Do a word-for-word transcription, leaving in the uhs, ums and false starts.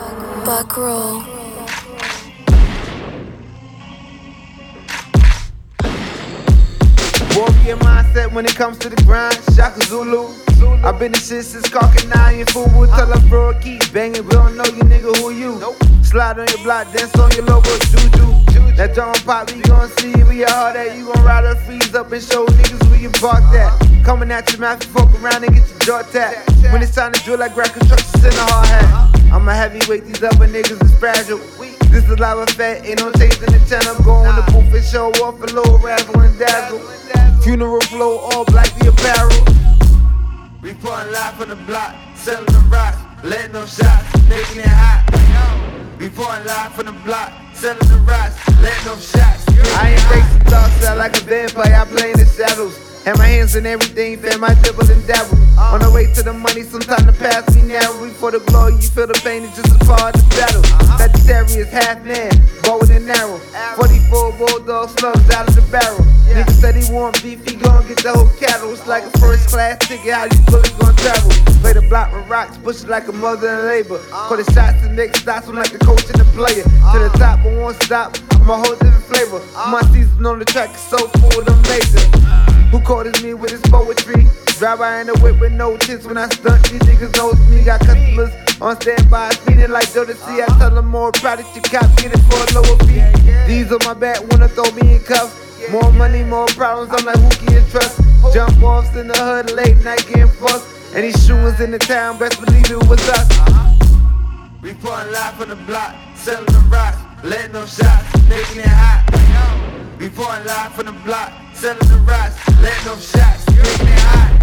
Buckroll. Warrior mindset when it comes to the grind. Shaka Zulu. I've been the shit since Carkin nine and Fubu. Tell a bro keep banging. We don't know you, nigga, who you? Slide on your block, dance on your logo, Juju. That drum pop, we gon' see we all that. You gon' ride her freeze up and show niggas where you park that. Coming at your mouth, you fuck around and get your jaw tapped. When it's time to drill like grab construction in a hard hat. I'm a heavyweight, these other niggas is fragile. This is live effect, ain't no changing the channel. Go on the booth and show off a little razzle and dazzle. Funeral flow, all black, the apparel. We puttin' live from the block, selling the rocks, letting them shots, making it hot. We puttin' live from the block, selling the rocks, letting them shots. I ain't racing thoughts out like a vampire, I play in the shadows. Had my hands in everything, fam, I dribble and dabble. On the way to the money, sometimes the path be narrow. Before the glory, you feel the pain, it's just a part of the battle. Sagittarius, half man, bow and narrow. forty-four bulldog slugs out of the barrel. Nigga said he want beef, he gon' get the whole cattle. It's like a first class ticket, how these bullets gon' travel. Play the block with rocks, push it like a mother in labor. Call the shots and make stops, I'm like the coach and the player. To the top, I won't stop, I'm a whole different flavor. My season on the track is so full of them major. Who caught me with his poetry? Drive by in the whip with no tips when I stunt. These niggas knows me, got customers on standby, speeding like Jodeci. I tell them more proud that you cop, get it for a lower fee. These on my back, wanna throw me in cuffs. More money, more problems, I'm like, who can you trust? Jump offs in the hood, late night getting fucked. And these shooters in the town, best believe it was us. We puttin' live from the block, selling the rocks, letting them shots, making it hot. We puttin' live from the block, selling the rocks, letting them shots, making it hot.